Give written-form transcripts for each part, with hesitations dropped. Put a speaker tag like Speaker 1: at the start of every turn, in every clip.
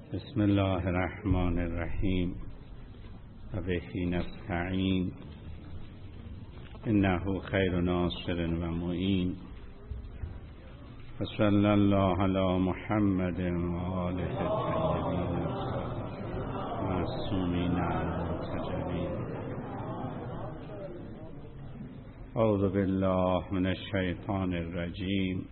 Speaker 1: بسم الله الرحمن الرحیم و بهی نستعین انه خیر ناصر و معین و صلی الله علی محمد و آله الطیبین معصومین المنتجبین. اعوذ بالله من الشیطان الرجیم.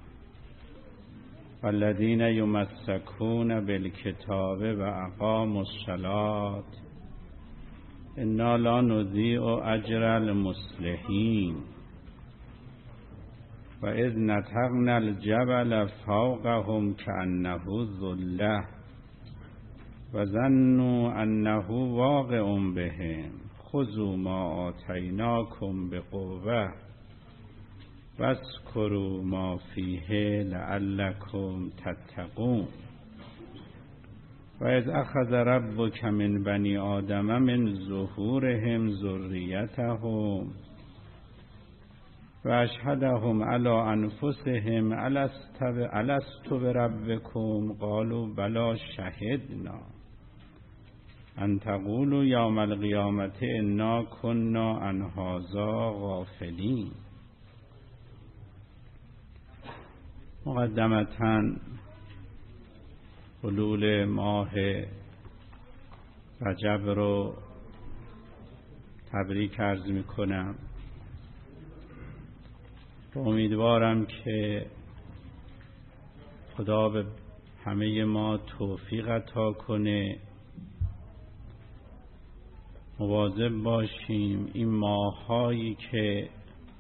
Speaker 1: والذین یمسکون بالکتاب و اقاموا الصلاة انا لا نضیع اجر المصلحین و اذ نتقنا الجبل فوقهم کأنه ظلة و ظنوا انه واقع بهم خذوا ما آتیناکم بقوة واذکروا ما فیه لعلکم تتقون. و اذ اخذ ربک من بنی آدم من ظهورهم ذریتهم و اشهدهم علی انفسهم الست بربکم قالوا بلی شهدنا ان تقولوا یوم القیامة انا کنا عن هذا غافلین. مقدمتاً حلول ماه رجب رو تبریک عرض می کنم و امیدوارم که خدا به همه ما توفیق عطا کنه، مواظب باشیم این ماهایی که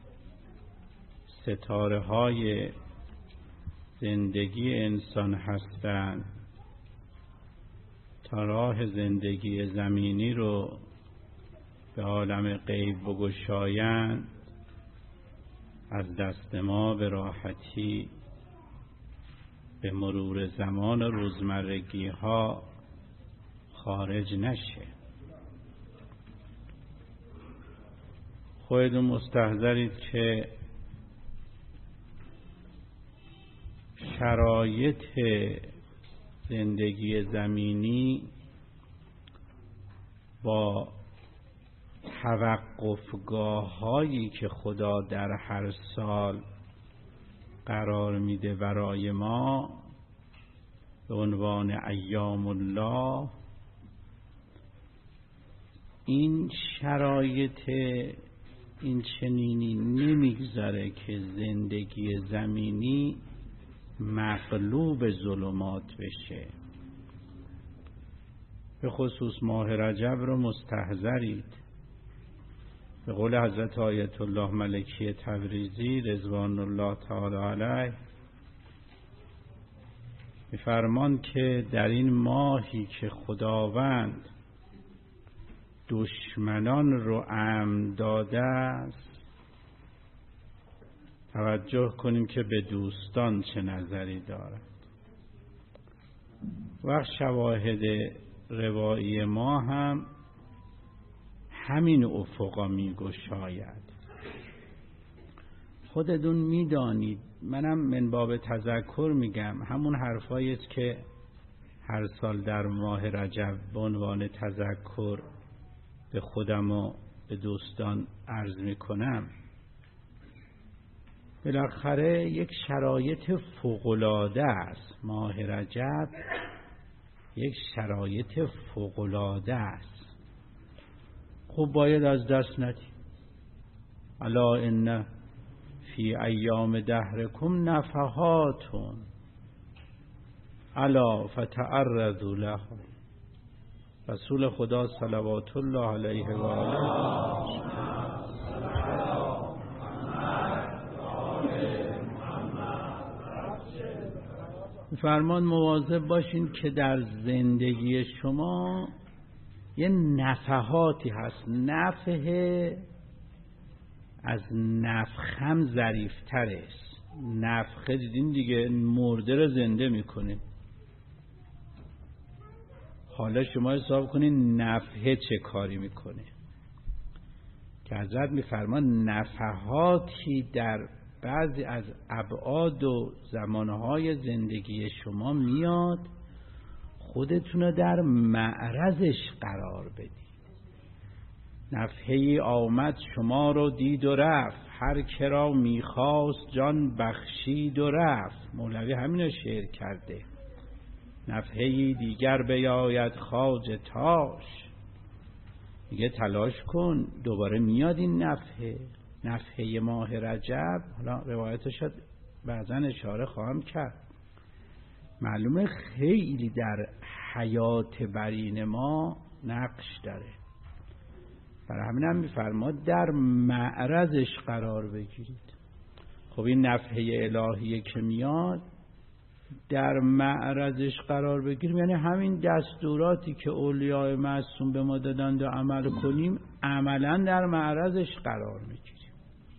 Speaker 1: ستاره های زندگی انسان هستند تا راه زندگی زمینی رو به عالم غیب بگشایند، از دست ما به راحتی به مرور زمان و روزمرگی ها خارج نشه. خودتون مستحضرید که شرایط زندگی زمینی با توقفگاه هایی که خدا در هر سال قرار میده برای ما به عنوان ایام الله، این شرایط این چنینی نمیگذاره که زندگی زمینی مغلوب ظلمات بشه. به خصوص ماه رجب رو مستحضرید. به قول حضرت آیت الله ملکی تبریزی رضوان الله تعالی علیه می‌فرمان که در این ماهی که خداوند دشمنان رو امن داده است، توجه کنیم که به دوستان چه نظری دارد. و شواهد روایی ما هم همین افقا می گشاید. خودتون میدانید، منم من باب تذکر میگم، همون حرفایی است که هر سال در ماه رجب به عنوان تذکر به خودم و به دوستان عرض میکنم. بالاخره یک شرایط فوق‌العاده است. ماه رجب یک شرایط فوق‌العاده است. خب باید از دست ندیم. الا ان فی ایام دهرکم نفحاتون الا فتعرضوا له. رسول خدا صلوات الله علیه و آله فرمان مواظب باشین که در زندگی شما یه نفحاتی هست. نفحه از نفخم ظریفتر است. نفخه دیدین دیگه، مرده رو زنده میکنه. حالا شما حساب کنین نفحه چه کاری میکنه که حضرت میفرمان نفحاتی در بعضی از ابعاد و زمانهای زندگی شما میاد، خودتون رو در معرضش قرار بدید. نفحه‌ای آمد شما رو دید و رفت، هر که را میخواست جان بخشید و رفت. مولوی همین شعر کرده. نفحه‌ای دیگر بیاید خواجه تاش، میگه تلاش کن دوباره میاد این نفحه ماه رجب. حالا روایتش بعضا اشاره خواهم کرد. معلومه خیلی در حیات برین ما نقش داره. برای همین هم میفرماد در معرضش قرار بگیرید. خب این نفحه الهیه که میاد در معرضش قرار بگیریم، یعنی همین دستوراتی که اولیاء معصوم به ما دادند و عمل کنیم عملا در معرضش قرار میگیریم.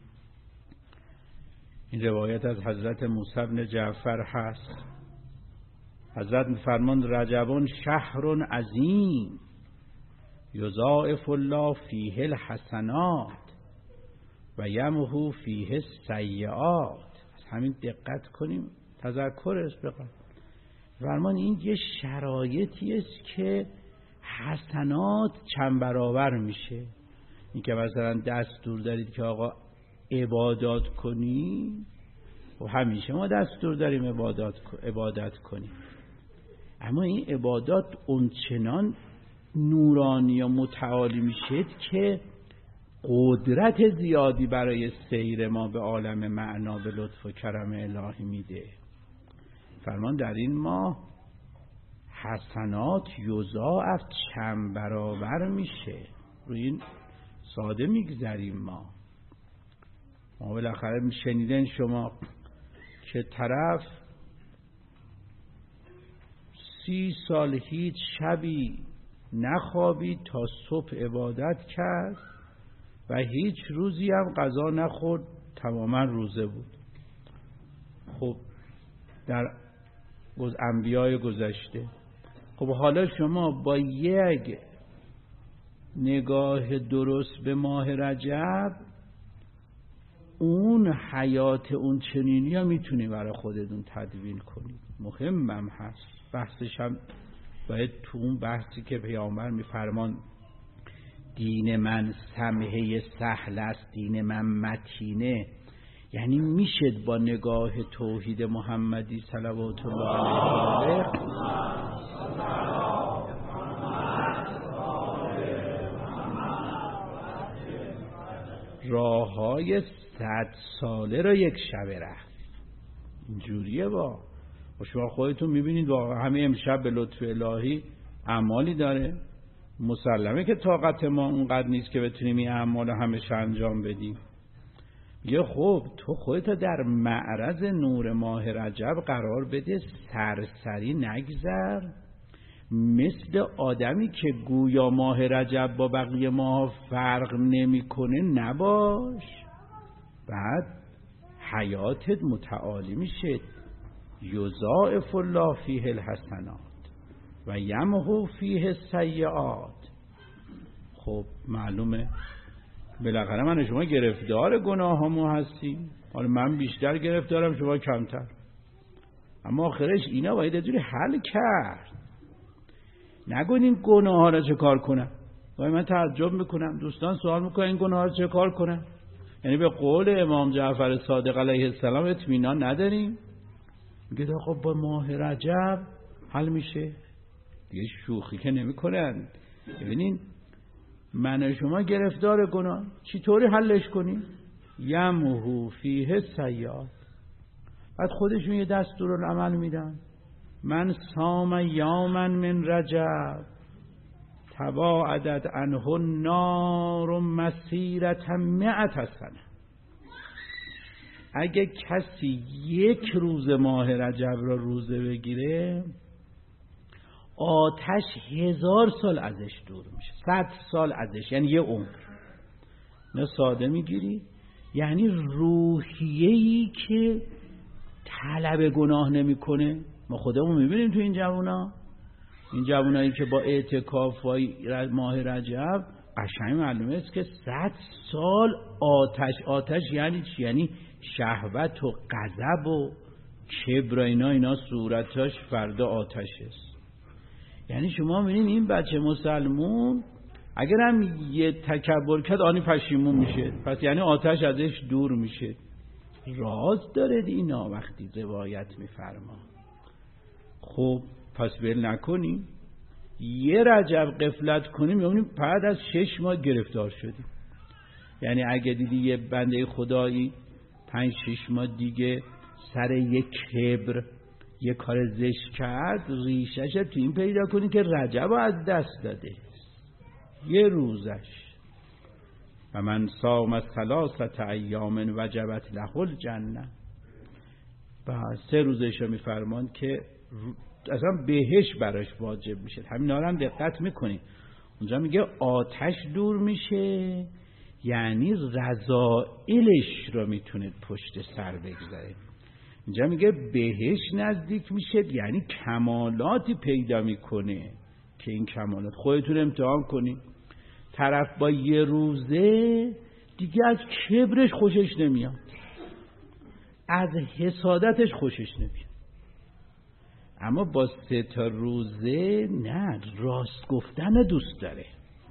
Speaker 1: این روایت از حضرت موسی بن جعفر هست. حضرت میفرماند رجبون شهر عظیم یضاعف الله فیه الحسنات و یمحو فیه السیئات. همین دقت کنیم، تذکرش بقید. فرمان این یه شرایطی است که حسنات چند برابر میشه. این که مثلا دستور دارید که آقا عبادات کنی و همیشه ما دستور داریم عبادت کنیم، اما این عبادات اونچنان نورانی و متعالی میشه که قدرت زیادی برای سیر ما به عالم معنا به لطف و کرم الهی میده. فرمان در این ماه حسنات یضاعف چند برابر میشه. روی این ساده میگذریم ما بالاخره شنیدن شما که طرف 30 سال هیچ شبی نخوابید تا صبح عبادت کرد و هیچ روزی هم غذا نخورد، تماما روزه بود. خب در انبیای گذشته. خب حالا شما با یک نگاه درست به ماه رجب اون حیات اون چنینی ها میتونی برای خودتون تدوین کنید. مهمم هست، بحثش هم باید تو اون بحثی که پیامبر میفرمان دین من سمحه سهل است، دین من متینه، یعنی میشد با نگاه توحید محمدی صلوات الله علیه راههای 100 ساله را یک شبه رفت. اینجوریه با شما خودتون میبینید واقعا همه امشب به لطف الهی اعمالی داره. مسلمه که طاقت ما اونقدر نیست که بتونیم این اعمال همیشه انجام بدیم. یه خب تو خودت در معرض نور ماه رجب قرار بده، سرسری نگذر. مثل آدمی که گویا ماه رجب با بقیه ماه فرق نمیکنه نباش. بعد حیاتت متعالی میشه. یضاعف الله فیه الحسنات و یمحو فیه السیئات. خب معلومه بالاخره من و شما گرفتار گناه همون هستیم. حالا من بیشتر گرفتارم، شما کمتر، اما آخرش اینا باید یه جوری حل کرد. نگون این گناه ها را چه کار کنم. من تعجب میکنم دوستان سوال میکنن این گناه ها را چه کار کنم. یعنی به قول امام جعفر صادق علیه السلام اطمینان نداریم. میگه خب با ماه رجب حل میشه دیگه. شوخی که نمی کنن. ببینین من و شما گرفتار گناه، چطوری حلش کنیم؟ یمحو فیه السیئات. بعد خودشون یه دستورالعمل میدن. من صام یوما من رجب تباعدت عنه النار مسیرة 100 سنه. اگه کسی 1 روز ماه رجب را روزه بگیره آتش 1000 سال ازش دور میشه، 100 سال ازش، یعنی یه عمر. نه ساده میگیری، یعنی روحیه‌ای که طلب گناه نمیکنه. ما خودمون میبینیم تو این جوانایی که با اعتکاف و ماه رجب قشنگ معلومه است که 100 سال آتش یعنی چی؟ یعنی شهوت و غضب و کبر و اینا صورتاش فردا آتش است. یعنی شما می‌بینید این بچه مسلمون اگر هم یه تکبر کرد آنی پشیمون میشه، پس یعنی آتش ازش دور میشه. راز داره اینا وقتی روایت میفرما. خب پس ول نکنیم، یه رجب غفلت کنیم میبینیم بعد از 6 ماه گرفتار شدیم. یعنی اگه دیدی یه بنده خدایی 5-6 ماه دیگه سر یک کبر یه کار زشت کرد، ریشش تو این پیدا کنی که رجب از دست داده، یه روزش. و من صام 3 ایام وجبت له الجنه. و 3 روزش رو میفرمان که اصلا بهش براش واجب میشه. همین هم دقت میکنیم اونجا میگه آتش دور میشه، یعنی رذائلش رو میتونه پشت سر بگذاره. اینجا میگه بهش نزدیک میشه، یعنی کمالاتی پیدا میکنه که این کمالات خودتون امتحان کنید. طرف با یه روزه دیگه از کبرش خوشش نمیاد، از حسادتش خوشش نمیاد، اما با 3 روزه نه، راست گفتن دوست داره،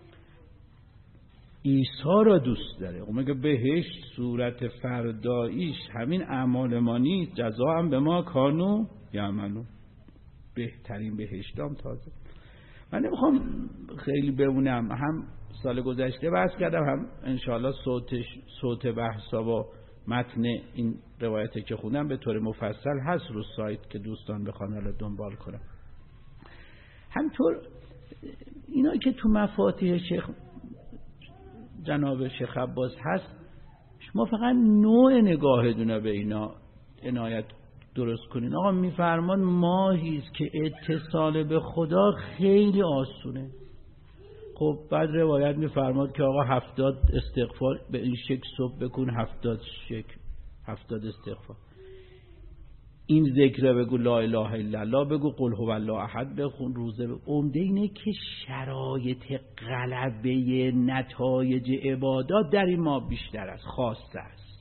Speaker 1: عیسی را دوست داره. اون میگه بهشت صورت فرداییش همین اعمال ما نیست، جزا هم به ما کانو یعملون. بهترین بهشتام تازه. من نمیخوام خیلی بمونم، هم سال گذشته بحث کردم، هم انشاءالله صوت بحثا و متن این روایتی که خوندم به طور مفصل هست رو سایت که دوستان بخوان حالا دنبال کنم. همطور اینا که تو مفاتیح شیخ جناب شیخ عباس هست، شما فقط نوع نگاهتون به اینا عنایت درست کنین. آقا میفرمان ماهی است که اتصال به خدا خیلی آسونه. خب بعد روایت میفرماد که آقا 70 استغفار به این شکل صبح بکن، 70 استغفار، این ذکر بگو، لا اله الا الله بگو، قل هو الله احد بخون، روزه بگو. عمده اینه که شرایط غلبه نتایج عبادات در این ما بیشتر است، خاصه است.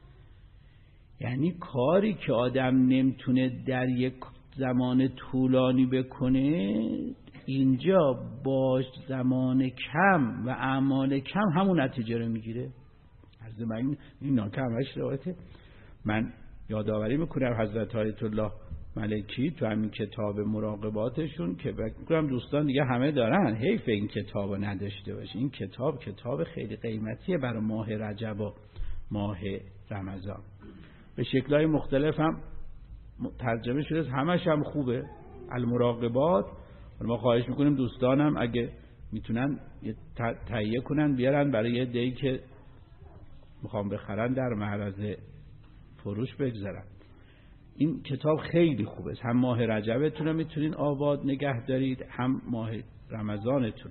Speaker 1: یعنی کاری که آدم نمیتونه در یک زمان طولانی بکنه، اینجا با زمان کم و اعمال کم همون نتیجه رو میگیره. از من این همش روایته. من یادآوری میکنم حضرت آیت الله ملکی تو همین کتاب مراقباتشون که بکنم دوستان دیگه همه دارن، حیف این کتاب رو نداشته باشه. این کتاب خیلی قیمتیه برای ماه رجب و ماه رمضان. به شکل‌های مختلف هم ترجمه شده، همش هم خوبه. المراقبات. ما خواهش میکنیم دوستانم اگه میتونن تهیه کنن بیارن برای یه دی که میخوام بخرن در معرض فروش بگذارن. این کتاب خیلی خوبه، هم ماه رجبتون رو میتونین آباد نگه دارید، هم ماه رمضانتون.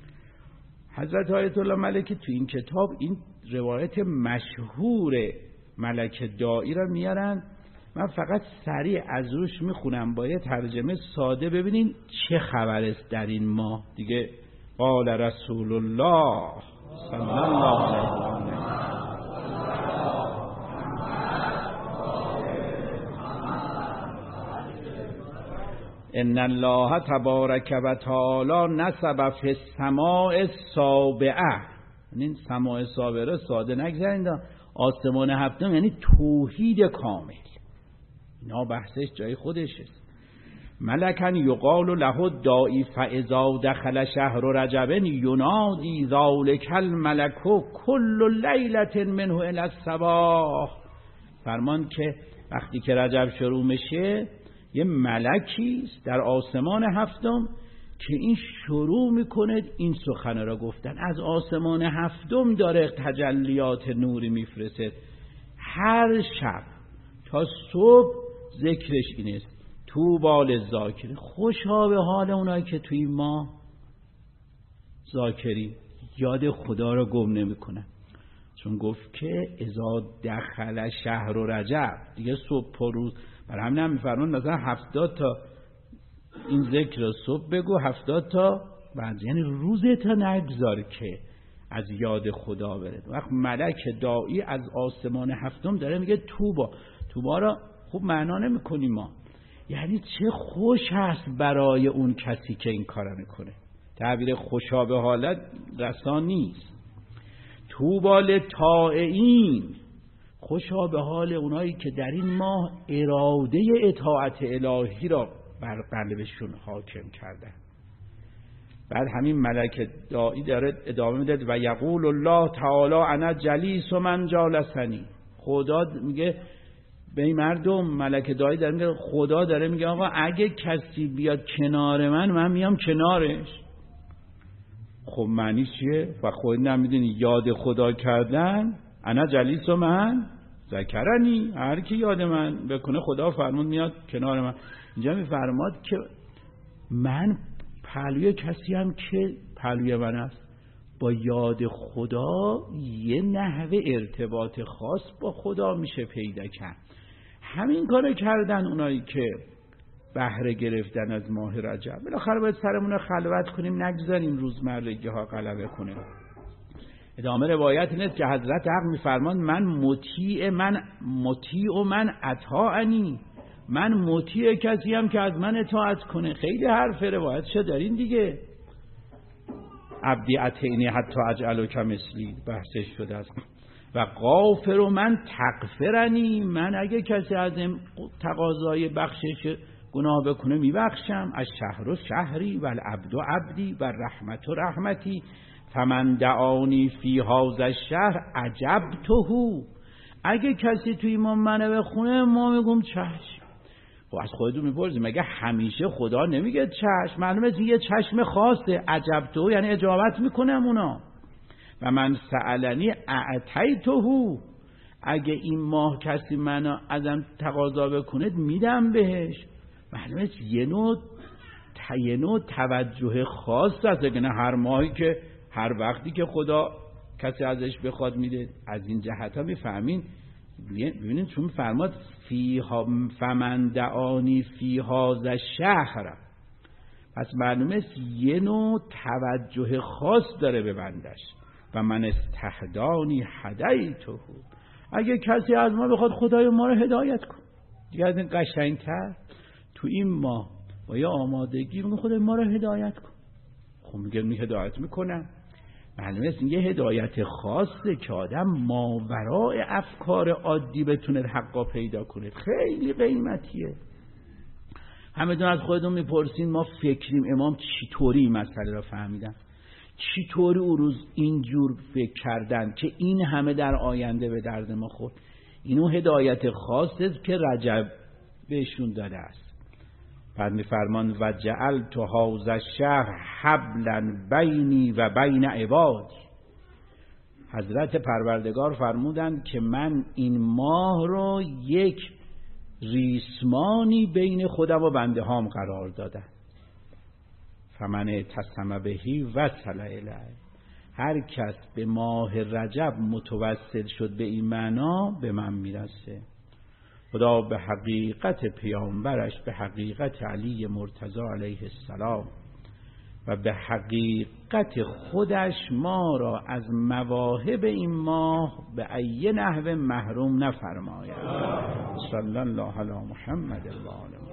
Speaker 1: حضرت آیت الله ملکی تو این کتاب این روایت مشهور ملک دائی رو میارن. من فقط سریع از روش میخونم با یه ترجمه ساده، ببینین چه خبر است در این ماه دیگه. قال رسول الله صلی الله علیه و آله ان الله تبارک و تعالی نصب فی السماء السابعه. این سماع سابعه ساده نگذارید، آسمان هفتم یعنی توحید کامل. اینا بحثش جای خودشه. ملکن یقال له الداعی فاذا دخل شهر رجب ینادی ذلک الملک کل لیلة منه الی الصباح. فرمان که وقتی که رجب شروع میشه یه ملکی است در آسمان هفتم که این شروع میکنه این سخن را گفتن. از آسمان هفتم داره تجلیات نوری میفرسته، هر شب تا صبح ذکرش این است. طوبی للذاکرین، خوشا به حال اونایی که توی ما ذاکری یاد خدا را گم نمیکنن. چون گفت که اذا دخل شهر رجب، دیگه صبح و روز. برای همین هم میفرمان مثلا 70 تا این ذکر صبح بگو، 70 تا بعد، یعنی روزت نگذار که از یاد خدا بره. وقت ملک داعی از آسمان هفتم داره میگه توبا را خوب معنا نمیکنیم ما، یعنی چه خوش هست برای اون کسی که این کار میکنه. تعبیر خوشا به حالت رسان نیست. طوبی للطائعین، خوشا به حال اونایی که در این ماه اراده اطاعت الهی را بر قلبشون حاکم کردن. بعد همین ملک داعی داره ادامه میده و یقول الله تعالی انا جلیس من جالسنی. خدا میگه به این مردم، ملک داعی داره میگه، خدا داره میگه آقا اگه کسی بیاد کنار من میام کنارش. خب معنی چیه؟ و خود نمیدونی یاد خدا کردن. انا جلیس من ذکرنی، هر کی یاد من بکنه خدا فرمود میاد کنار من. اینجا میفرماد که من پهلوی کسی هم که پهلوی من است، با یاد خدا یه نحوه ارتباط خاص با خدا میشه پیدا کرد. همین کار کردن اونایی که بهره گرفتن از ماه رجب. بالاخره باید سرمون رو خلوت کنیم، نگذاریم روزمرگی ها غلبه کنه. ادامه روایت اینه که حضرت حق میفرمان من مطیع و من اطاعنی، من مطیع کسی هم که از من اطاعت کنه. خیلی حرف روایت شد دارین دیگه. عبدی اطیعنی حتی اجعلو کمثلی بحثش شده است. و غافر و من تغفرنی، من اگه کسی از این تقاضای بخشش گناه بکنه میبخشم. از شهر و شهری و العبد و عبدی و رحمت و رحمتی فمن دعانی فی هذا الشهر عجبته. اگه کسی توی ما منو بخونه ما میگم چشم. و از خودتون میپرسیم مگه همیشه خدا نمیگه چشم؟ معلومه یه چشم خاصه. عجبته یعنی اجابت میکنم اونا. و من سألنی اعطیته، اگه این ماه کسی منو ازم تقاضا بکنه میدم بهش. معلومه یه نوع توجه خاص هست، اگه نه هر ماهی که هر وقتی که خدا کسی ازش بخواد میده. از این جهت ها میفهمین. ببینید چون فرماد فمن دعانی فی هذا الشهر، پس معلومه یه نوع توجه خاص داره به بندش. و من استهدانی هدیته، اگه کسی از ما بخواد خدای ما رو هدایت کن. دیگه از این قشنگتر تو این ماه با یه آمادگی میگه خدای ما رو هدایت کن. خب میگه هدایت میکنم. معلومه است این یه هدایت خاصه که آدم ماورای افکار عادی بتونه حقا پیدا کنه. خیلی قیمتیه. همه از خودتون میپرسین ما فکریم امام چطوری مسئله را فهمیدن، چطوری او روز اینجور فکر کردن که این همه در آینده به درد ما خورد. اینو هدایت خاصه که رجب بهشون داده است. بعد میفرمان و جعلت هذا الشهر حبلا بینی و بین عبادی. حضرت پروردگار فرمودند که من این ماه رو یک ریسمانی بین خودم و بنده هام قرار دادم. فمن اعتصم بهی وصل الیه، هر کس به ماه رجب متوسل شد به این معنا به من میرسه. خدا به حقیقت پیامبرش، به حقیقت علی مرتضی علیه السلام و به حقیقت خودش ما را از مواهب این ماه به ای نحو محروم نفرماید. صلی الله علی محمد و آله.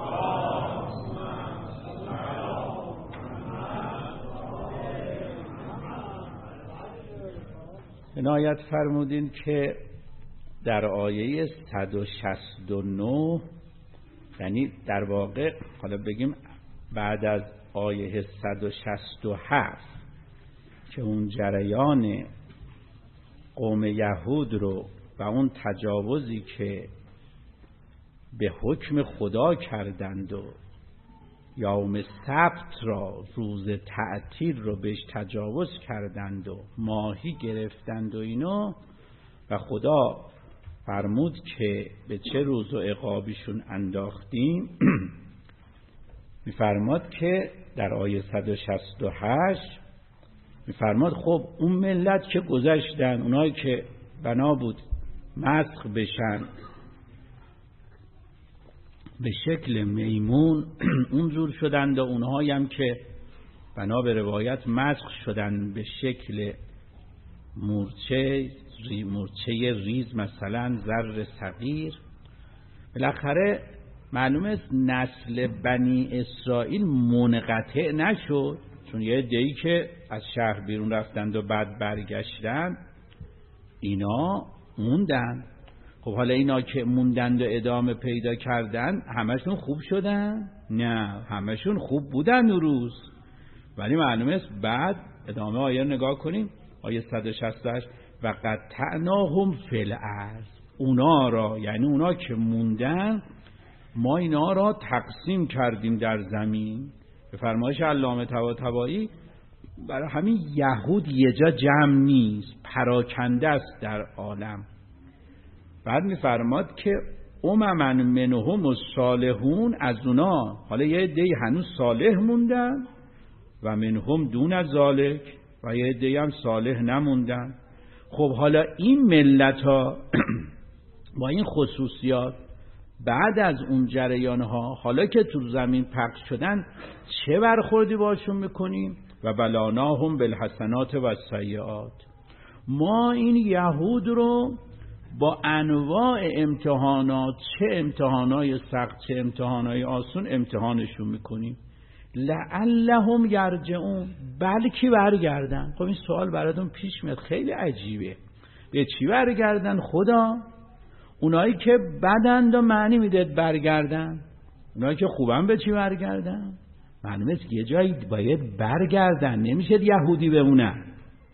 Speaker 1: عنایت فرمودین که در آیه 169، یعنی در واقع حالا بگیم بعد از آیه 167 که اون جریان قوم یهود رو و اون تجاوزی که به حکم خدا کردند و یوم سبت را، روز تعطیل رو بهش تجاوز کردند و ماهی گرفتند و اینو، و خدا فرمود که به چه روز و عقابشون انداختیم. میفرماد که در آیه 168 میفرماد خب اون ملت که گذشتن، اونایی که بنا بود مسخ بشن به شکل میمون اونجور شدند، و اونهایی هم که بنا به روایت مسخ شدن به شکل مورچه ریز، مثلا ذره صغیر. بالاخره معلوم است نسل بنی اسرائیل منقطع نشد، چون یه عده‌ای که از شهر بیرون رفتند و بعد برگشتن اینا موندن. خب حالا اینا که موندند و ادامه پیدا کردن همشون خوب شدن؟ نه، همشون خوب بودن اون روز، ولی معلومه است بعد ادامه آیه رو نگاه کنیم، آیه 168 و قطعناهم فی الارض، اونا را یعنی اونا که موندن ما اینا را تقسیم کردیم در زمین. به فرمایش علامه طباطبایی برای همین یهود یه جا جمع نیست، پراکنده است در عالم. بعد میفرماد که امما منهم الصالحون، از اونا حالا یه عده‌ای هنوز صالح موندن و منهم دون ذالک و یه عده‌ای هم صالح نموندن. خب حالا این ملت‌ها با این خصوصیات بعد از اون جریان‌ها حالا که تو زمین پخش شدن چه برخوردی باشون میکنیم؟ و بلاناهم بالحسنات و السیئات، ما این یهود رو با انواع امتحانات، چه امتحانای سخت چه امتحانای آسون امتحانشون میکنیم. لعلهم یرجعون، بلکه برگردن. خب این سوال براتون پیش میاد، خیلی عجیبه، به چی برگردن خدا؟ اونایی که بدند و معنی میدهد برگردن، اونایی که خوبن به چی برگردن؟ معلومه است که یه جایی باید برگردن، نمیشه یهودی بمونن.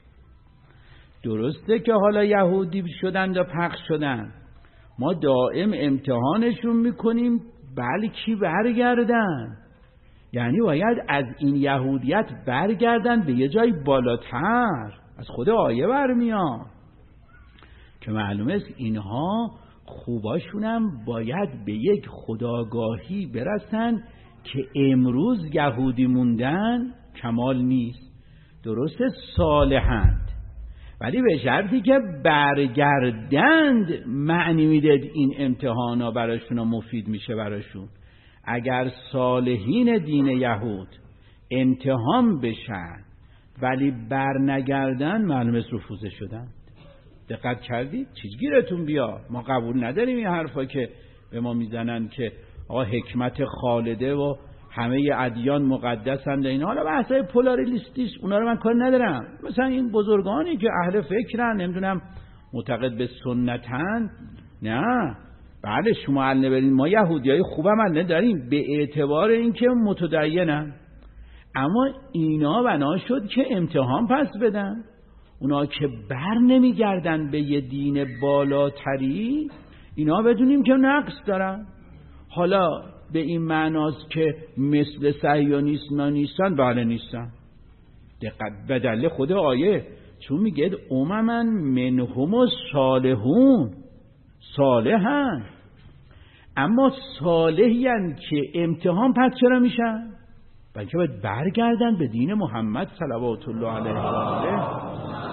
Speaker 1: درسته که حالا یهودی شدن و پخش شدن، ما دائم امتحانشون میکنیم بلکه برگردن، یعنی باید از این یهودیت برگردن به یه جای بالاتر. از خود آیه برمیاد که معلومه است اینها خوباشونم باید به یک خودآگاهی برسن که امروز یهودی موندن کمال نیست. درسته صالحند، ولی به شرطی که برگردند معنی میدهد این امتحانا براشون مفید میشه براشون. اگر صالحین دین یهود امتحان بشن ولی برنگردن معلومه رفوزه شدن. دقت کردید؟ چیزگیرتون بیا، ما قبول نداریم این حرفا که به ما میزنن که آقا حکمت خالده و همه ادیان مقدسند اینا. حالا بحثای پولاریستیش اونا رو من کار ندارم، مثلا این بزرگانی که اهل فکرن، نمیدونم معتقد به سنتن، نه بله شما عل برین، ما یهودیای خوبم عل نداریم به اعتبار اینکه متدینن، اما اینا بنا شد که امتحان پس بدن. اونا که بر نمیگردن به یه دین بالاتری، اینا بدونیم که نقص دارن. حالا به این معناست که مثل صهیونیسم نیستن، بله نیستن. دقت به دلیل خود آیه، چون میگه امما منهم الصالحون، صالحن، اما صالحین که امتحان پس چرا میشن؟ بلکه باید برگردن به دین محمد صلوات الله علیه و آله.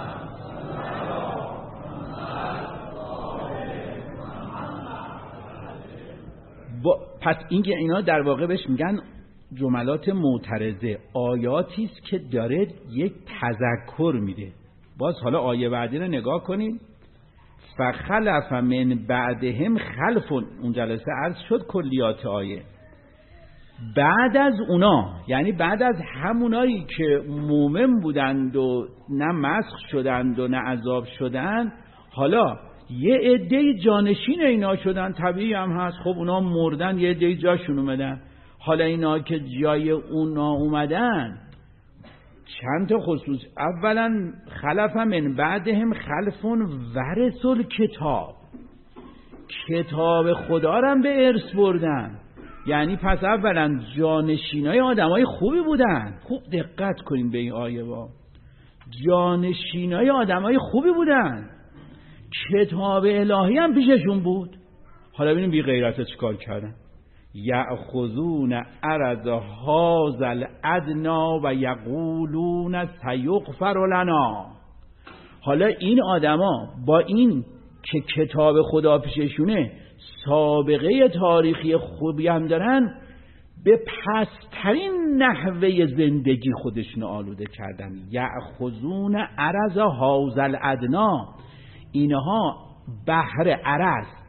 Speaker 1: پس اینا در واقع بهش میگن جملات معترضه، آیاتی است که داره یک تذکر میده. باز حالا آیه بعدی رو نگاه کنید. فخلف من بعدهم خلف، اون جلسه عرض شد کلیات آیه. بعد از اونا یعنی بعد از همونایی که مومن بودند و نه مسخ شدند و نه عذاب شدند، حالا یه عده جانشین اینا شدن، طبیعی هم هست. خب اونا مردن، یه عده جاشون اومدن. حالا اینا که جای اونا اومدن چند تا خصوص. اولا خلف من بعدهم خلفون ورثوا الکتاب، کتاب خدا رو به ارث بردن. یعنی پس اولا جانشینای آدمای خوبی بودن. خوب دقت کنیم به این آیه با جانشینای آدمای خوبی بودن، کتاب الهی هم پیششون بود. حالا ببینیم بی غیرت چیکار کردن. یأخذون عرض هذا الادنا و یقولون سیغفر لنا. حالا این آدما با این که کتاب خدا پیششونه، سابقه تاریخی خوبی هم دارن، به پسترین نحوه زندگی خودشون آلوده کردن. یأخذون عرض هذا الادنا، اینها بهر عرض،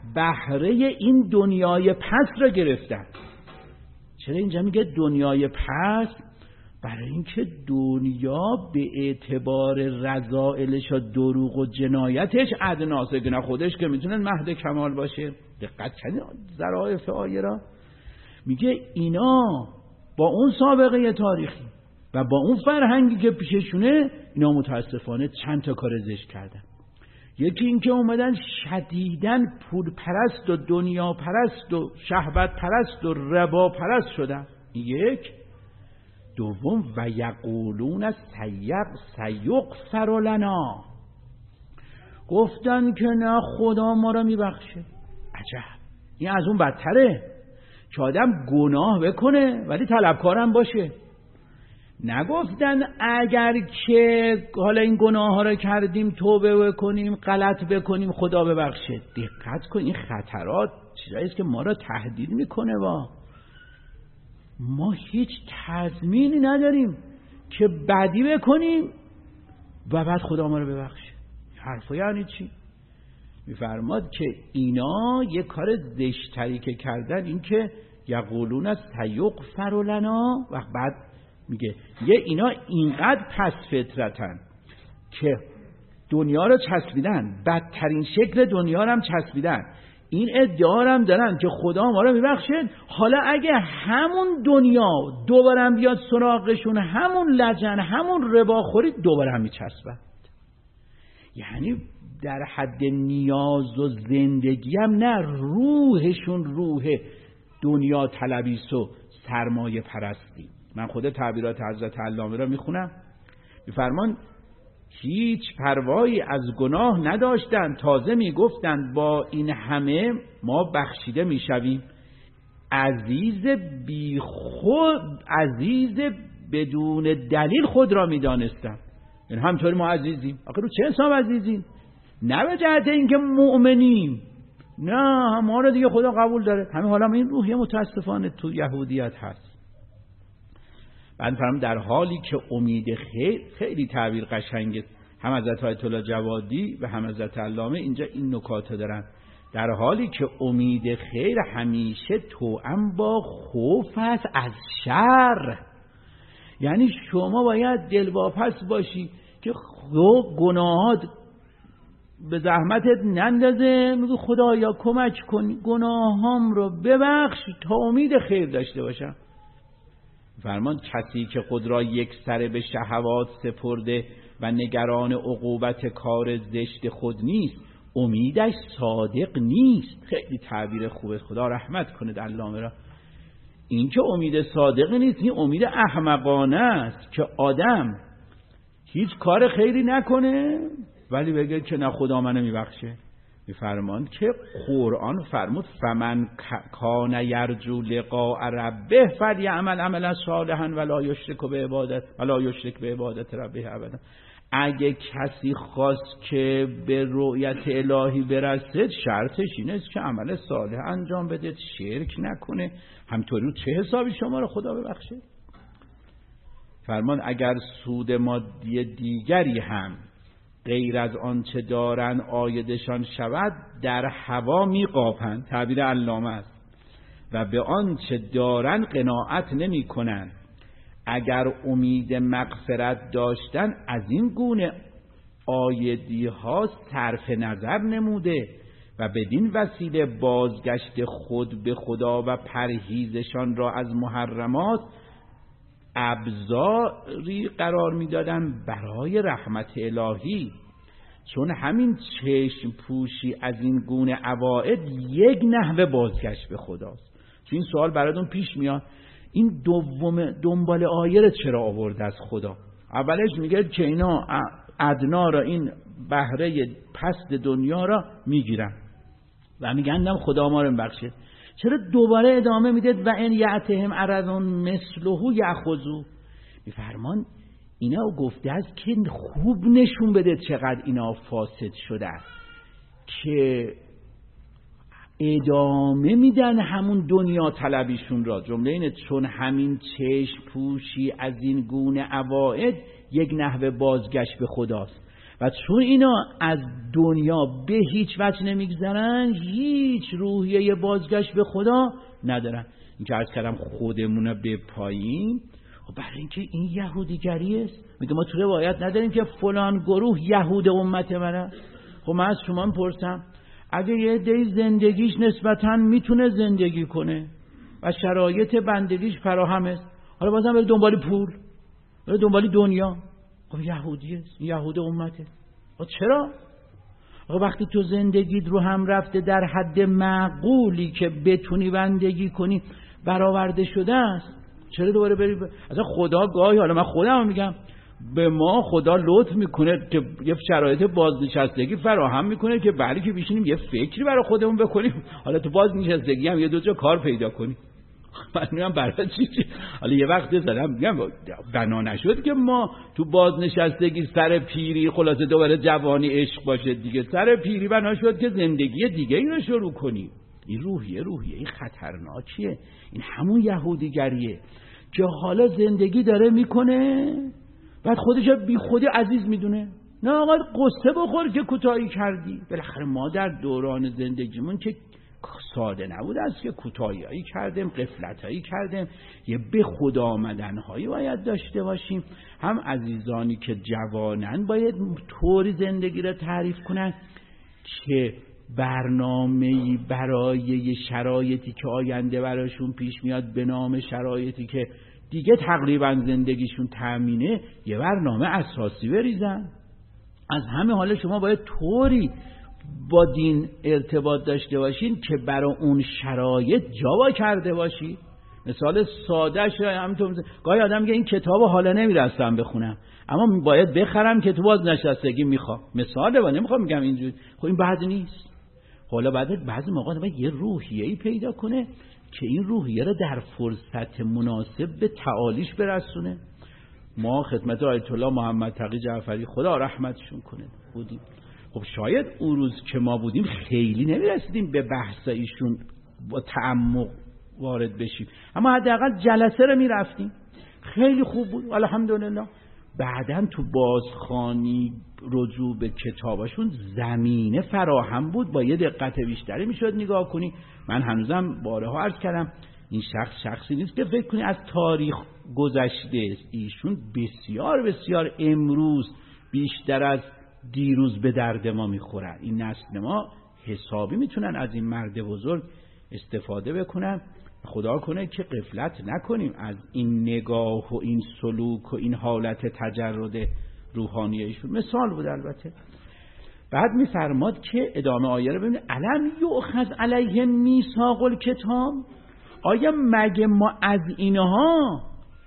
Speaker 1: بهره این دنیای پس را گرفتن. چرا اینجا میگه دنیای پس؟ برای اینکه دنیا به اعتبار رذائلش و دروغ و جنایتش ادناسه، که نه خودش که میتونه مهد کمال باشه. دقت کنید ظرافت آیه را، میگه اینا با اون سابقه تاریخی و با اون فرهنگی که پیششونه، اینا متاسفانه چند تا کار زشت کردن. یکی اینکه اومدن شدیداً پول پرست و دنیا پرست و شهوت پرست و ربا پرست شدن. یک. دوم و یقولون سیغفر لنا، گفتن که نه خدا ما را میبخشه. عجب، این از اون بدتره که آدم گناه بکنه ولی طلبکارم باشه. نگفتن اگر که حالا این گناه ها رو کردیم توبه بکنیم، غلط بکنیم، خدا ببخشه. دقت کن، این خطرات چیزایی است که ما را تهدید میکنه. ما هیچ تضمینی نداریم که بدی بکنیم و بعد خدا ما رو ببخشه. حرفا یعنی چی؟ میفرماد که اینا یه کار زشتری که کردن، این که یقولون سیغفر لنا، و بعد میگه یه اینا اینقدر پس فطرتن که دنیا رو چسبیدن، بدترین شکل دنیا رو هم چسبیدن، این ادعا هم دارن که خدا ما رو میبخشه. حالا اگه همون دنیا دوباره هم بیاد سراغشون، همون لجن، همون رباخوری دوباره هم میچسبن. یعنی در حد نیاز و زندگی هم نه، روحشون روح دنیا طلبیست و سرمایه پرستی. من خود تعبیرات حضرت علامه را میخونم، میفرمان هیچ پروایی از گناه نداشتن، تازه میگفتند با این همه ما بخشیده میشویم. عزیز بی خود، عزیز بدون دلیل خود را میدانستند. یعنی همطوری ما عزیزیم. آخه رو چه حساب عزیزیم؟ نه به جهت اینکه مؤمنیم، نه ما رو دیگه خدا قبول داره. همین حالا این روحیه متاسفانه تو یهودیت هست. بعد فرمود در حالی که امید خیر، خیلی تعبیر قشنگه، هم حضرت آیت الله جوادی و هم حضرت علامه اینجا این نکات دارن. در حالی که امید خیر همیشه توأم با خوف است از شر. یعنی شما باید دلواپس باشی که گناهات به زحمتت نندازه، میگو خدایا کمک کن گناهام رو ببخش تا امید خیر داشته باشم. فرمان کسی که خود را یک سره به شهوات سپرده و نگران عقوبت کار زشت خود نیست، امیدش صادق نیست. خیلی تعبیر خوبه، خدا رحمت کنه علامه را. این که امید صادق نیست، این امید احمقانه است که آدم هیچ کار خیری نکنه ولی بگه که نه خدا منو میبخشه. میفرمان که قرآن فرمود فمن کان یرجو لقاء ربه فلیعمل عملا صالحا ولا یشرک به عبادت ربه ابدا. اگه کسی خواست که به رؤیت الهی برسد، شرطش اینه است که عمل صالح انجام بده، شرک نکنه. همطوری چه حسابی شما رو خدا ببخشه؟ فرمان اگر سود مادی دیگری هم غیر از آنچه دارن آیدشان شود، در هوا میقاپند، تعبیر علامه است، و به آنچه دارن قناعت نمی کنند. اگر امید مغفرت داشتن از این گونه آیدی ها صرف نظر نموده و بدین وسیله بازگشت خود به خدا و پرهیزشان را از محرمات ابزاری قرار میدادن برای رحمت الهی. چون همین چشم پوشی از این گونه عواید یک نحوه بازگشت به خداست. چون این سوال براتون پیش میاد، این دوم دنبال آیه رو چرا آورده از خدا؟ اولش میگه که اینا ادنا را، این بهره پست دنیا را میگیرن و میگن خدا ما رو ببخشه. چرا دوباره ادامه میده و ان یعتهم عرض مثله یاخذو؟ میفرمان اینا گفته است که خوب نشون بده چقدر اینا فاسد شده است که ادامه میدن همون دنیا طلبیشون را. جمله اینه چون همین چشم پوشی از این گونه عواید یک نحوه بازگشت به خداست. و چون اینا از دنیا به هیچ وجه نمیگذرن، هیچ روحیه بازگشت به خدا ندارن. این که عرض کردم خودمون به پایین، برای اینکه این یهودیگری است. میگه ما تو روایت نداریم که فلان گروه یهود امت منه. خب من از شما میپرسم، اگه یه عده زندگیش نسبتاً میتونه زندگی کنه و شرایط بندگیش فراهم است، حالا بازم بره دنبال پول، بره دنبال دنیا، خب یهودی است، یهود امته. چرا؟ وقتی تو زندگیت رو هم رفته در حد معقولی که بتونی بندگی کنی برآورده شده است، چرا دوباره بری اصلا خدا گاهی، حالا من خودم میگم، به ما خدا لطف میکنه که یه شرایط بازنشستگی فراهم میکنه که بعدی که بشینیم یه فکری برای خودمون بکنیم، حالا تو بازنشستگی هم یه دو تا کار پیدا کنیم. من میگم برای چی؟ حالا یه وقت زدم میگم بنا نشد که ما تو بازنشستگی سر پیری خلاصه دوباره جوانی عشق باشه دیگه، سر پیری بنا شد که زندگی دیگه ای رو شروع کنیم. این روحیه این خطرناکیه. این همون یهودیگریه که حالا زندگی داره میکنه بعد خودش بی خودی عزیز میدونه. نه آقا قصه بخور که کوتاهی کردی. بالاخره ما در دوران زندگیمون که ساده نبود است که کوتاهی‌هایی کردیم، غفلت‌هایی کردیم، یه به خدا آمدن‌هایی باید داشته باشیم. هم عزیزانی که جوانن باید طوری زندگی را تعریف کنن که برنامه‌ای برای شرایطی که آینده براشون پیش میاد به نام شرایطی که دیگه تقریبا زندگیشون تامینه، یه برنامه اساسی بریزن. از همه حال شما باید طوری با دین ارتباط داشته باشین که برای اون شرایط جا کرده باشی. مثال ساده شه همینطور، گاهی آدم میگه این کتابو حالا نمیرسم بخونم اما باید بخرم که تو بازنشستگی میخوام. مثاله و نمیخوام میگم اینجوری، خب این بد نیست. حالا بعضی موقع باید یه روحیه‌ای پیدا کنه که این روحیه رو در فرصت مناسب به تعالیش برسونه. ما خدمت آیت الله محمد تقی جعفری خدا رحمتشون کنه بودیم. خب شاید اون روز که ما بودیم خیلی نمیرسیدیم به بحث ایشون با تعمق وارد بشیم، اما حداقل جلسه رو میرفتیم، خیلی خوب بود الحمدلله. بعدن تو بازخوانی رجوع به کتابشون زمینه فراهم بود، با یه دقت بیشتری میشد نگاه کنی. من هنوزم بارها عرض کردم این شخصی نیست که فکر کنی از تاریخ گذشته است. ایشون بسیار بسیار امروز بیشتر از دیروز به درد ما میخورن. این نسل ما حسابی میتونن از این مرد بزرگ استفاده بکنن. خدا کنه که غفلت نکنیم از این نگاه و این سلوک و این حالت تجرد روحانی ایشون. مثال بود البته. بعد میفرماد که ادامه آیه رو ببینید، الم یؤخذ علیه میثاق الکتاب، آیا مگه ما از اینها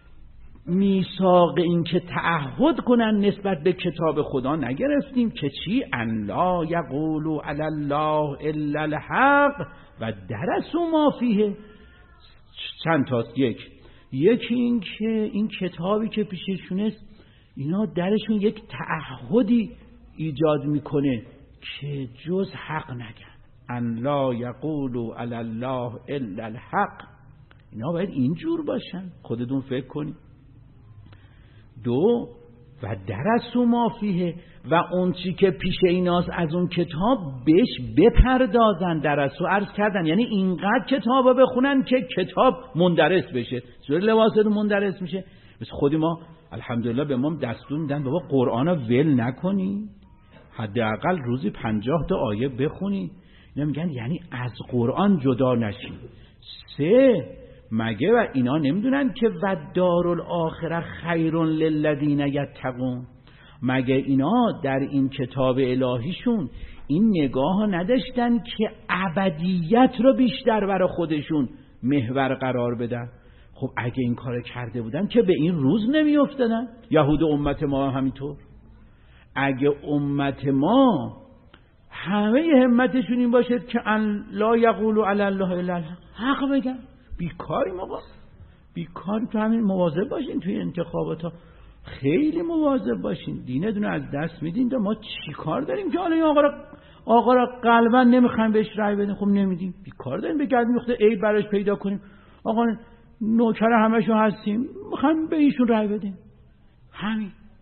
Speaker 1: میثاق این که تعهد کنن نسبت به کتاب خدا نگرفتیم که چی؟ ان لا یقولوا علی الله الا الحق و درسوا ما فیه. چند تاست؟ یکی این که این کتابی که پیششون است اینا درشون یک تعهدی ایجاد میکنه که جز حق نگن. ان لا یقولوا علی الله الا الحق. اینا باید اینجور باشن. خودتون فکر کنید. دو و درسوا ما فیه، و اون چی که پیش ایناست از اون کتاب بهش بپردازن. درسوا عرض کردن یعنی اینقدر کتابا بخونن که کتاب مندرس بشه. چطور لباست مندرس میشه؟ مثل خودی ما الحمدلله به ما دستور میدن بابا قرآن رو ول نکنی، حداقل روزی 50 تا آیه بخونی. اینا میگن یعنی از قرآن جدا نشین. 3 مگه و اینا نمیدونن که و دارالآخره خیر للذین یتقون؟ مگه اینا در این کتاب الهیشون این نگاه ها نداشتن که ابدیت رو بیشتر برای خودشون محور قرار بدن؟ خب اگه این کار کرده بودن که به این روز نمی افتادن. یهود امت ما همینطور. اگه امت ما همه همتشون این باشه که ان لا یقولوا علی الله الا الحق، حق بگن، بیکاریم آقا، بیکاری. تو همین مواظب باشین توی انتخابات ها، خیلی مواظب باشین. دینه دونه از دست میدین. ما چی کار داریم که حالا این آقا را قلبا نمیخوایم بهش رأی بدیم؟ خب نمیدیم، بیکار داریم بگردیم میخواد عیب براش پیدا کنیم. آقا نوکر همشون هستیم، میخوایم به ایشون رأی بدیم. همین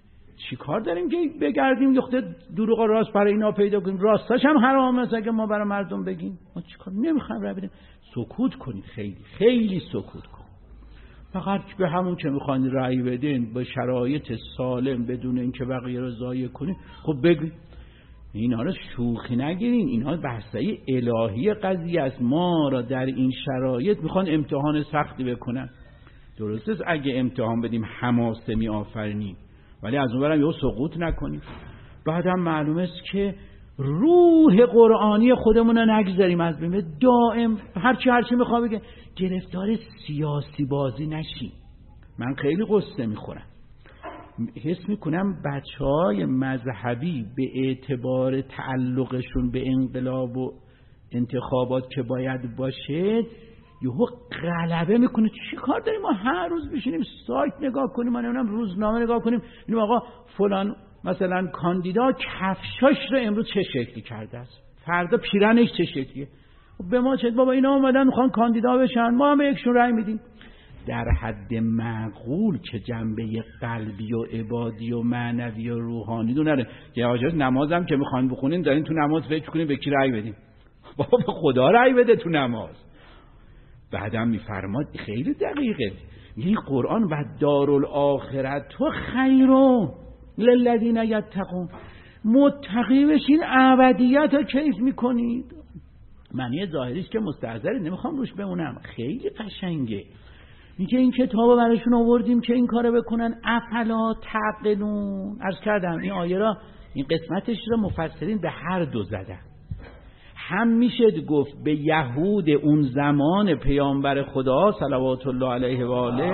Speaker 1: چی کار داریم که بگردیم یخته دروغ و راست برای اینا پیدا کنیم؟ راستش هم حرام است اگه ما برای مردم بگیم. ما چی کار نمیخوایم رای بدیم. سکوت کنید، خیلی خیلی سکوت کن. فقط به همون که میخواین رای بدین به شرایط سالم بدون اینکه بقیه رو ضایع کنین. خب بگید اینا رو شوخی نگیرین، اینا بحثای الهی قضیه است. ما را در این شرایط میخوان امتحان سختی بکنن. درسته است اگه امتحان بدیم حماسه می آفرینیم، ولی از اون برم یه سقوط نکنیم. بعد هم معلوم است که روح قرآنی خودمون رو نگذاریم از بین. دائم هرچی میخوام بگه گرفتار سیاسی بازی نشیم. من خیلی قصه میخورم، حس میکنم بچهای مذهبی به اعتبار تعلقشون به انقلاب و انتخابات که باید باشه یهو غلبه میکنه. چی کار داریم ما هر روز بشینیم سایت نگاه کنیم، ما نمیدونم روزنامه نگاه کنیم ببینیم آقا فلان مثلا کاندیدا کفشاش رو امروز چه شکلی کرده است، فردا پیرنش چه شکلیه. به ما چه بابا اینا اومدن میخوان کاندیدا بشن، ما هم به یکشون رأی میدیم. در حد معقول که جنبه قلبی و عبادی و معنوی و روحانی دونه که حاجت نمازم که میخوان بخونین دارین تو نماز فکر کنین به کی رأی بدین؟ بابا به خدا رأی بده تو نماز. بعدم میفرماد خیلی دقیقه، این قرآن و دارالآخرت تو خیرون للذین یتقون، متقی بشین ابدیت رو کیف میکنید. معنی ظاهریش که مستحضری نمیخوام روش بمونم، خیلی قشنگه. میگه این کتابو براشون آوردیم که این کارو بکنن، افلا تعقلون. عرض کردم این آیه را، این قسمتش را مفسرین به هر دو زدن. هم میشه گفت به یهود اون زمان پیامبر خدا صلوات الله علیه و آله،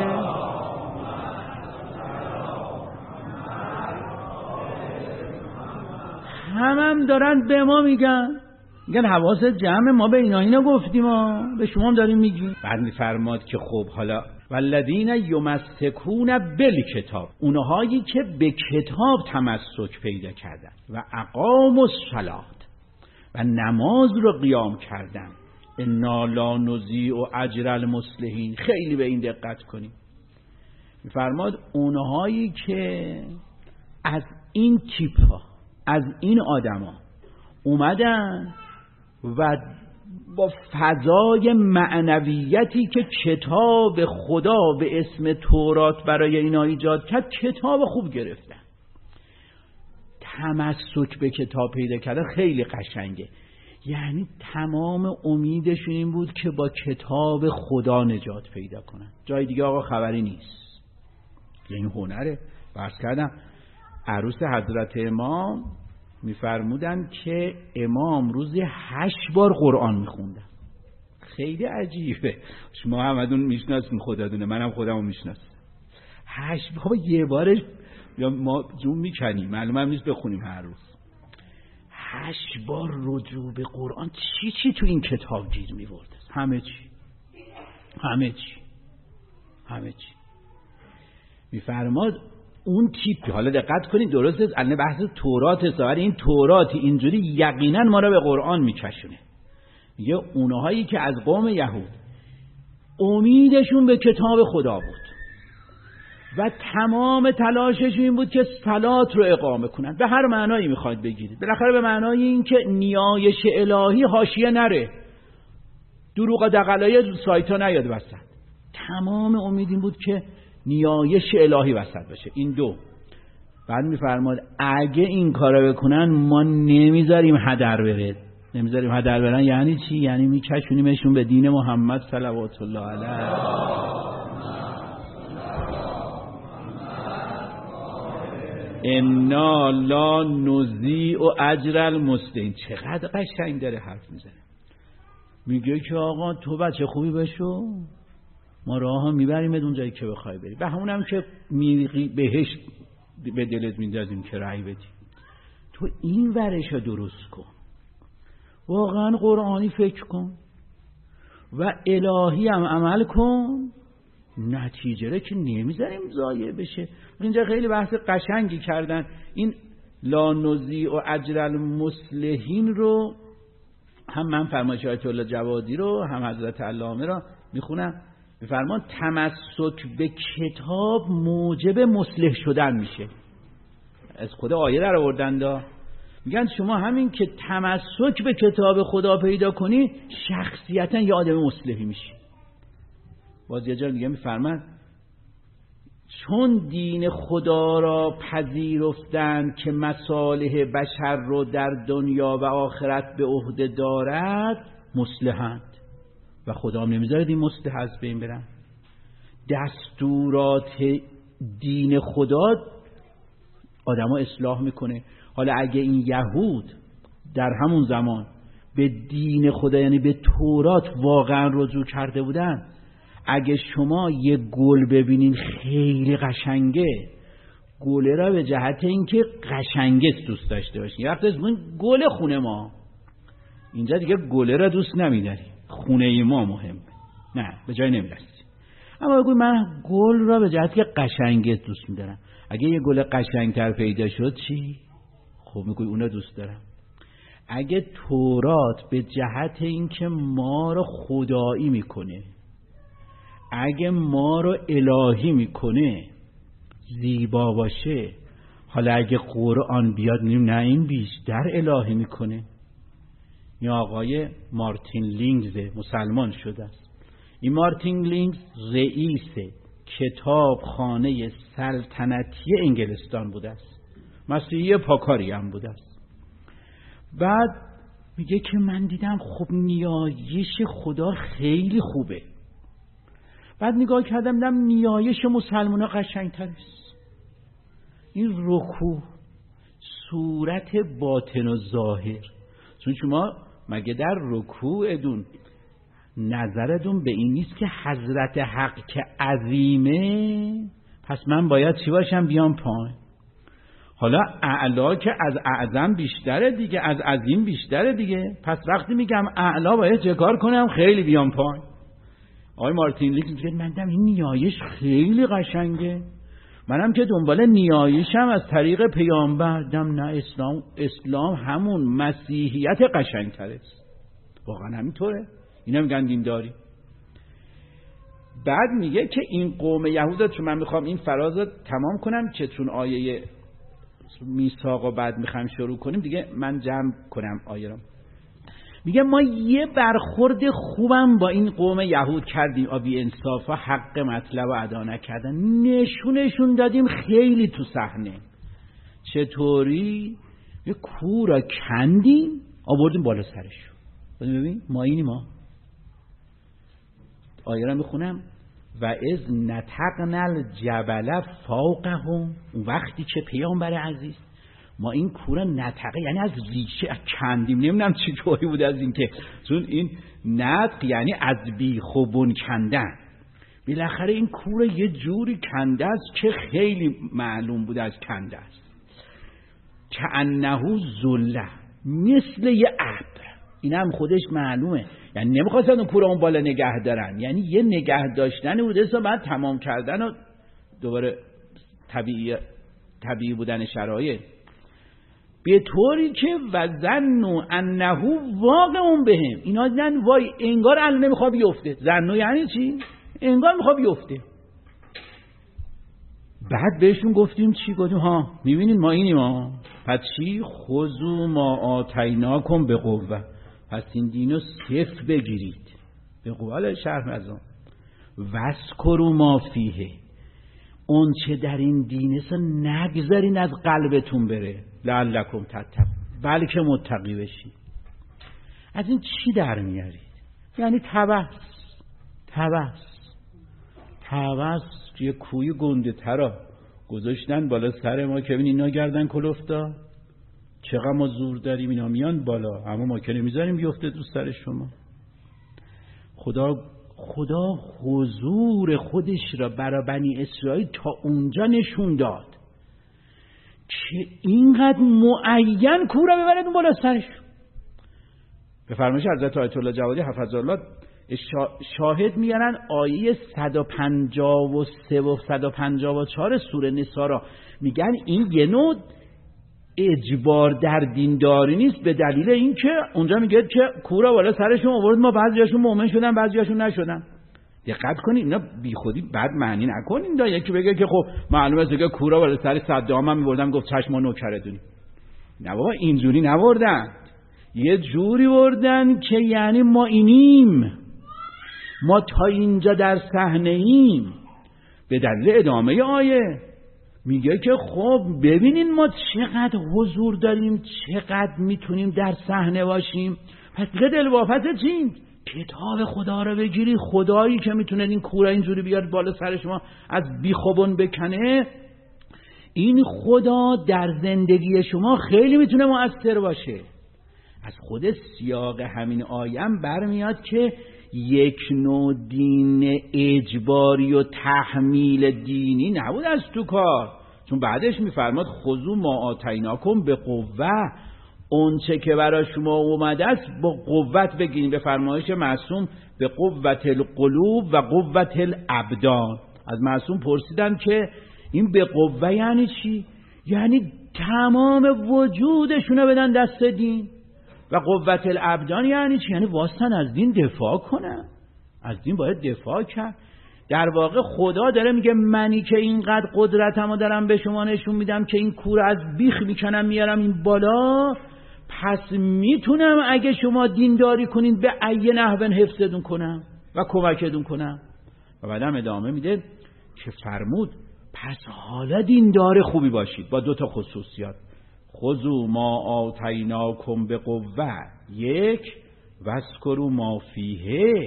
Speaker 1: هم دارن به ما میگن حواست جمع، ما به اینا گفتیم، ما به شما هم داریم میگیم. بعد میفرماد که خب حالا والذین یمسکون بالکتاب، اونهایی که به کتاب تمسک پیدا کردن و اقاموا الصلاة و نماز رو قیام کردن، انا لا نضیع اجر المصلحین. خیلی به این دقت کنیم. میفرماد اونهایی که از این تیپ ها، از این آدما اومدن و با فضای معنویتی که کتاب خدا به اسم تورات برای اینا ایجاد کرد، کتاب خوب گرفتن، تمسک به کتاب پیدا کردن. خیلی قشنگه. یعنی تمام امیدشون این بود که با کتاب خدا نجات پیدا کنن، جای دیگه آقا خبری نیست. این هنره. بحث کردم عروس حضرت امام میفرمودن که امام روزی 8 بار قرآن میخوندن. خیلی عجیبه. شما همدون میشناسین، خدا دونه، منم خودمو میشناسم. 8 بابا یه بارش یا ما جون میکنیم، معلوم هم نیست بخونیم هر روز. 8 بار رجوع به قرآن. چی تو این کتاب گیر میورد؟ همه چی میفرماد اون تیپی. حالا دقت کنید، درست است الان بحث تورات است، ولی این تورات اینجوری یقینا ما را به قرآن میکشونه. میگه اونهایی که از قوم یهود امیدشون به کتاب خدا بود و تمام تلاششون این بود که صلات رو اقامه کنن. به هر معنایی میخواید بگیرید، بالاخره به معنای این که نیایش الهی حاشیه نره، دروغ و دغلای سایتا نیاد وسط. تمام امید این بود که نیایش الهی وسط باشه. این دو. بعد میفرماد اگه این کارو بکنن ما نمیذاریم هدر بره. نمیذاریم هدر برن یعنی چی؟ یعنی میکشونیمشون به دین محمد صلوات الله علیه. انا لا نضیع اجر المصلحین. چقدر قشنگ داره حرف میزنه. میگه که آقا تو بچه خوبی بشو، ما راه هم میبریم اون جایی که بخوای بری، و همونم که بهش به دلت میندازیم که رأی بدی. تو این ورشو درست کن، واقعا قرآنی فکر کن و الهی هم عمل کن، نتیجه رو که نمیذاریم ضایع بشه. اینجا خیلی بحث قشنگی کردن. این لا نضیع اجر المصلحین رو هم من فرمایش آیت الله جوادی رو هم حضرت علامه را میخونم. میفرمان تمسک به کتاب موجب مصلح شدن میشه. از خدا آیه در آوردند، میگن شما همین که تمسک به کتاب خدا پیدا کنی شخصیتا یه آدم مصلحی میشی. باز یه جا دیگه میفرمند چون دین خدا را پذیرفتند که مصالح بشر رو در دنیا و آخرت به عهده دارد مصلحند و خدا هم نمیذارد این مصلح از بین برن. دستورات دین خدا آدمو اصلاح میکنه. حالا اگه این یهود در همون زمان به دین خدا یعنی به تورات واقعا رجوع کرده بودن، اگه شما یه گل ببینین خیلی قشنگه، گله را به جهت اینکه قشنگه دوست داشته باشین. یه وقت از من گل خونه ما اینجا دیگه گله را دوست نمیداریم، خونه ما مهمه، نه به جای نمیرسی. اما بگوی من گل را به جهت که قشنگه دوست میدارم. اگه یه گل قشنگتر پیدا شد چی؟ خب میگوی اون رو دوست دارم. اگه تورات به جهت اینکه ما رو خدایی میکنه، اگه ما رو الهی میکنه زیبا باشه، حالا اگه قرآن بیاد نه این بیشتر الهی میکنه. یا آقای مارتین لینگز مسلمان شده است. این مارتین لینگز رئیس کتابخانه سلطنتی انگلستان بوده است، مسیحی پاکاری هم بوده است. بعد میگه که من دیدم خب نیایش خدا خیلی خوبه. بعد نگاه کردم دیدم نیایش مسلمان‌ها قشنگ‌تر است. این رکوع صورت باطن و ظاهر. چون شما مگه در رکوعتون نظرتون به این نیست که حضرت حق که عظیمه پس من باید چی باشم بیام پایین؟ حالا اعلا که از اعظم بیشتره دیگه، از عظیم بیشتره دیگه، پس وقتی میگم اعلا باید چه کار کنم؟ خیلی بیام پایین. آقای مارتین لینگز میگه من دیدم این نیایش خیلی قشنگه، منم که دنبال نیایشم از طریق پیامبر دیدم نه اسلام همون مسیحیت قشنگتره است. واقعا همینطوره. اینا میگن دینداری. بعد میگه که این قوم یهود، چون من میخوام این فراز رو تمام کنم که چون آیه میثاق و بعد میخوام شروع کنیم دیگه من جمع کنم آیه رو. میگه ما یه برخورد خوبم با این قوم یهود کردیم، بی انصافا حق مطلب رو ادا نکردن، نشونشون دادیم خیلی تو صحنه. چطوری؟ یه کوه را کندیم آوردیم بالا سرشون. ببین ما اینی ما آیه را میخونم و از نتقنا الجبل فوقهم، اون وقتی که پیامبر عزیز ما این کوره نتقه یعنی از ریشه کندیم. نمیدونم چی جوری بود از این که چون این نتق یعنی از بیخ و بن کندن، بالاخره این کوره یه جوری کنده است که خیلی معلوم بود از کنده است. کأنه ذله، مثل یه ابر. این هم خودش معلومه، یعنی نمیخواستن اون کوره اون بالا نگه دارن، یعنی یه نگه داشتن بوده تا بعد تمام کردن و دوباره طبیعی بودن شرایط، به طوری که وظنوا انه واقع بهم. اینا دیدن وای انگار الان نمیخواد بیفته. ظنوا یعنی چی؟ انگار میخواد بیفته. بعد بهشون گفتیم چی؟ گفتیم ها میبینید ما اینیم ها، پس چی؟ خذوا ما آتیناکم به قوه، پس این دینو صفر بگیرید به قوه. شرح ازم وذکروا ما فیه، اون چه در این دینه نگذارین از قلبتون بره، لعلکم تتقون، بلکه متقی بشید. از این چی در میارید؟ یعنی توس یه کوی گنده ترا گذاشتن بالا سر ما که ببین اینا گردن کلفتا، چقدر ما زور داریم اینا میان بالا، اما ما که نمیذاریم بیفته تو سر شما. خدا حضور خودش را برای بنی اسرائیل تا اونجا نشون داد که اینقدر معین کور را ببرد اون بالا سرش. به فرمایش حضرت آیت الله جوادی حفظه‌الله شاهد میارن آیه 153 و 154 سوره نساء را، میگن این یه نوع اجبار در دینداری نیست، به دلیل این که اونجا میگه که کورا بالا سرشون آورد، ما بعضیاشون مؤمن شدن بعضیاشون نشدن. دقت کنید اینا بی خودی بد معنی نکنین. یکی بگه که خب معلومه است که کورا بالا سر صدام هم می‌بردم گفت چشم نوکرتونی. نه بابا اینجوری نبردن، یه جوری بردن که یعنی ما اینیم، ما تا اینجا در صحنه ایم. به دلیل ادامه آیه میگه که خب ببینین ما چقدر حضور داریم، چقدر میتونیم در صحنه باشیم. پس دیگه دلواپس چیم؟ کتاب خدا رو بگیری، خدایی که میتونه این کوره اینجوری بیاد بالا سر شما از بیخوبون بکنه، این خدا در زندگی شما خیلی میتونه مؤثر باشه. از خود سیاق همین آیه برمیاد که یک نوع دین اجباری و تحمیل دینی نبود از تو کار، چون بعدش میفرماد خذوا ما آتیناکم به قوه، اون چه که برای شما اومده است با قوت بگیرید. به فرمایش معصوم به قوت القلوب و قوت الابدان. از معصوم پرسیدن که این به قوه یعنی چی؟ یعنی تمام وجودشونو بدن دست دین. و قوت الابدان یعنی چی؟ یعنی واسطن از دین دفاع کنن، از دین باید دفاع کرد. در واقع خدا داره میگه منی که اینقدر قدرتمو دارم به شما نشون میدم که این کوره از بیخ میکنم میارم این بالا، پس میتونم اگه شما دینداری کنین به ای نحو حفظتون کنم و کمکتون کنم. و بعدم ادامه میده که فرمود پس حالا دیندار خوبی باشید با 2 خصوصیات. خذوا ما آتیناکم به قوه، 1 واذکروا ما فیه.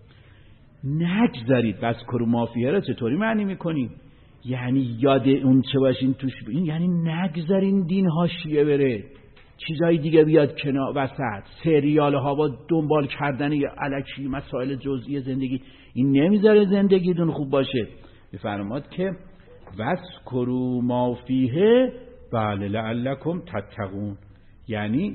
Speaker 1: نگذارید. واذکروا ما فیه را چطوری معنی میکنیم؟ یعنی یاد اون چه باشین توش بین، یعنی نگذارین دین حاشیه بره، چیزای دیگه بیاد کنار وسط، سریال ها با دنبال کردن یا الکی مسائل جزئی زندگی، این نمیذاره زندگیتون خوب باشه. میفرماد که واذکروا ما فیه بله لعلکم تتقون، یعنی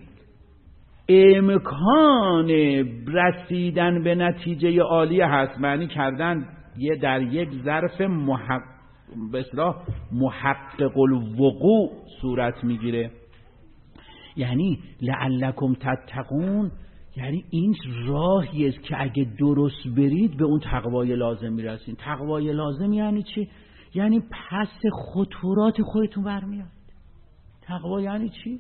Speaker 1: امکان رسیدن به نتیجه عالی هست. معنی کردن یه در یک ظرف به اصطلاح محقق الوقوع صورت میگیره. یعنی لعلکم تتقون یعنی این راهی است که اگه درست برید به اون تقوای لازم میرسید. تقوای لازم یعنی چی؟ یعنی پس خطورات خودتون برمیاد. تقوا یعنی چی؟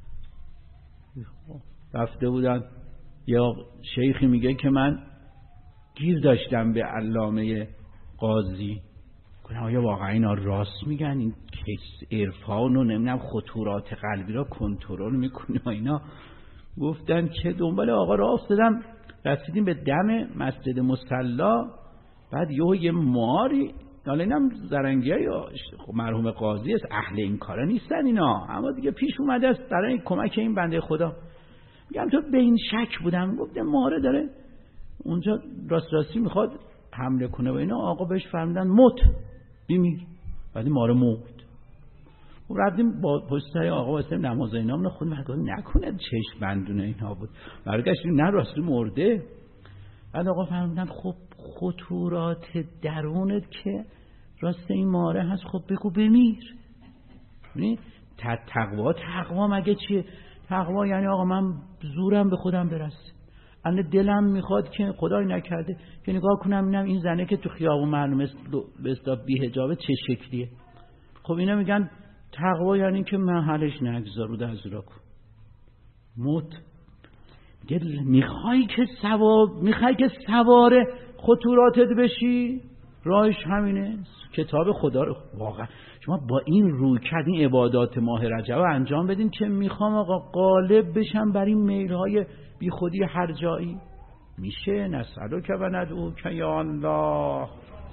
Speaker 1: رفته بودن یا شیخی میگه که من گیر داشتم به علامه قاضی، گفتم آیا واقعا اینا راست میگن؟ این کیس عرفان و نمیدونم خطورات قلبی را کنترل میکنه اینا. گفتن که دنبال آقا راه افتادم، رسیدیم به دم مسجد مصلی، بعد یه ماری، حالا اینم زرنگیه یا مرحوم قاضی است، اهل این کارا نیستن اینا، اما دیگه پیش اومده است برای کمک این بنده خدا. میگم تو به این شک بودم، گفتم ماره داره اونجا راستی میخواد حمله کنه و اینا. آقا بهش فرمودن موت بمیر، بعد ماره مرد. رفتیم با پشتای آقا واسه نماز اینا من خود نکنه چشم بندونه اینا بود، برگشتیم نه راستی مرده. بعد آقا فرمودن خب خطورات درونت که راست این ماره هست، خب بگو بمیر. یعنی تقوا مگه چیه؟ تقوا یعنی آقا من زورم به خودم برسه، انا دلم میخواد که خدای نکرده که نگاه کنم اینم این زنه که تو خیابون معلومه به اصطلاح بی‌حجابه چه شکلیه. خب اینا میگن تقوا یعنی که من حالش نگذارو دزرا کن. موت میخوای که سوار خطوراتت بشی، راهش همینه کتاب خدا رو واقعا شما با این رویکرد این عبادات ماه رجب انجام بدین که میخوام آقا غالب بشم بر این میلهای بی خودی هر جایی. میشه نسألک و ندعوک یا الله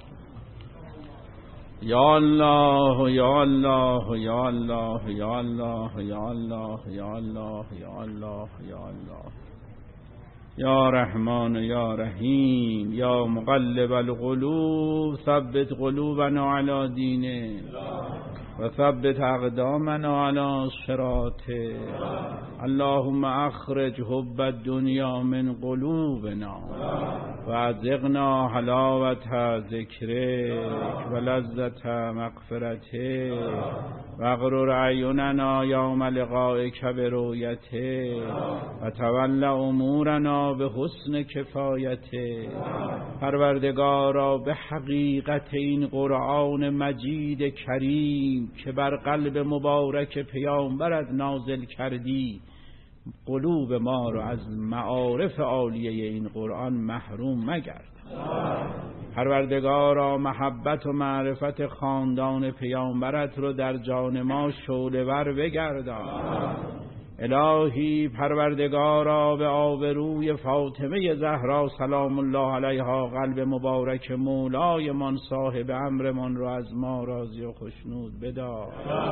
Speaker 1: یا الله یا الله یا الله یا الله یا الله یا الله یا الله یا الله یا رحمان یا رحیم یا مقلب القلوب ثبت قلوبنا علی دینه و ثبت اقدامنا علی صراطه. اللهم اخرج حب الدنیا من قلوبنا و ازقنا حلاوت ذکرک و لذت مغفرتک و اغرر اعیننا یوم لقائک برؤیتک و تول امورنا به حسن کفایتک. پروردگارا به حقیقت این قرآن مجید کریم که بر قلب مبارک پیامبرت نازل کردی، قلوب ما رو از معارف عالیه این قرآن محروم مگرد. پروردگارا محبت و معرفت خاندان پیامبرت رو در جان ما شعله‌ور بگردان. الهی پروردگارا به آبروی فاطمه زهرا سلام الله علیها قلب مبارک مولای من صاحب امرمان رو از ما راضی و خشنود بدار.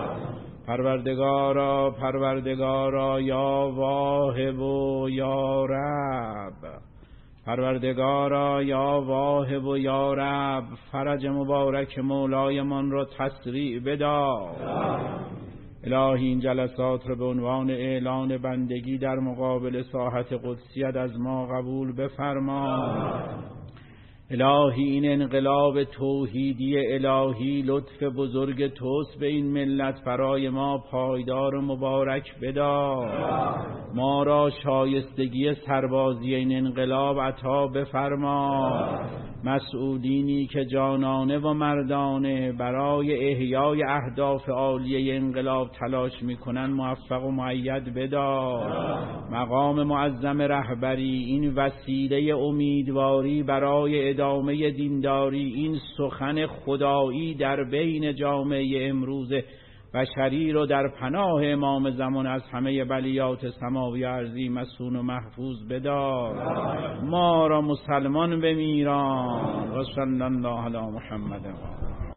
Speaker 1: پروردگارا یا واهب و یا رب، پروردگارا یا واهب و یا رب فرج مبارک مولای من رو تسریع بدار. الهی این جلسات رو به عنوان اعلان بندگی در مقابل ساحت قدسیت از ما قبول بفرما. الهی این انقلاب توحیدی الهی لطف بزرگ توست به این ملت، برای ما پایدار و مبارک بدار. ما را شایستگی سربازی این انقلاب عطا بفرما. مسئولینی که جانانه و مردانه برای احیای اهداف عالیه انقلاب تلاش میکنن موفق و مؤید بدار. مقام معظم رهبری این وسیله امیدواری برای ادامه دینداری، این سخن خدایی در بین جامعه امروز بشری رو در پناه امام زمان از همه بلیات سماوی ارضی مسون و محفوظ بدار. ما را مسلمان بمیران. و صلی الله علی محمد.